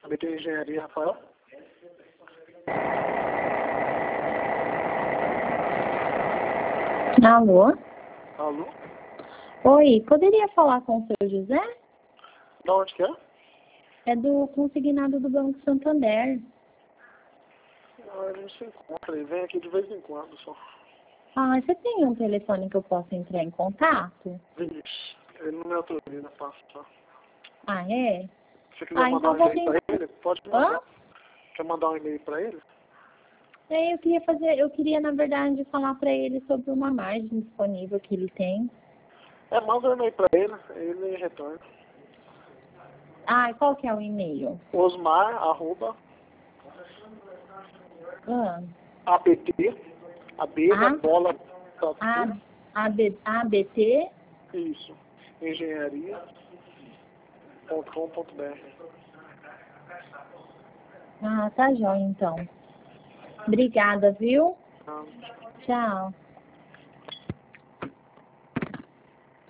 ABT Engenharia, Rafael. Alô? Alô? Oi, poderia falar com o seu José? Da onde que é? É do consignado do Banco Santander. Ele não se encontra, ele vem aqui de vez em quando só. Ah, você tem um telefone que eu possa entrar em contato? Vixe, ele não me autoriza a passar. Ah, é? Se você quiser mandar Então um vou e-mail tentar. pra ele, pode Hã? mandar. Quer mandar um e-mail pra ele? Eu queria, na verdade, falar para ele sobre uma margem disponível que ele tem. Manda um e-mail pra ele retorna. Ah, qual que é o e-mail? Osmar, arroba, Ah, ABT, AB, né, bola, tatu, ABT? isso, engenharia.com.br. Ah, tá jóia, então. Obrigada, viu? Ah, Tchau.